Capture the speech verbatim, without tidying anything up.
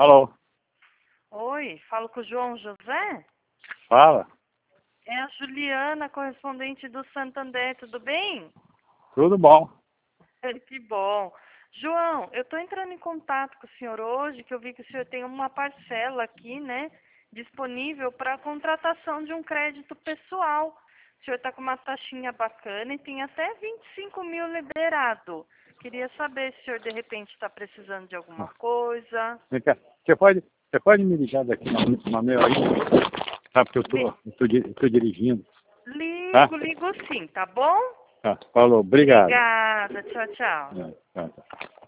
Alô? Oi, falo com o João José? Fala. É a Juliana, correspondente do Santander, tudo bem? Tudo bom. Que bom. João, eu estou entrando em contato com o senhor hoje, que eu vi que o senhor tem uma parcela aqui, né, disponível para a contratação de um crédito pessoal. O senhor está com uma taxinha bacana e tem até vinte e cinco mil liberado. Queria saber se o senhor, de repente, está precisando de alguma coisa. Vem cá. Você pode, você pode me ligar daqui uma meia hora? Tá, porque eu tô, Me- eu tô, di- eu tô dirigindo. Tá? Ligo, ligo sim, tá bom? Tá. Falou. Obrigado. Obrigada, tchau, tchau. É, tá, tá.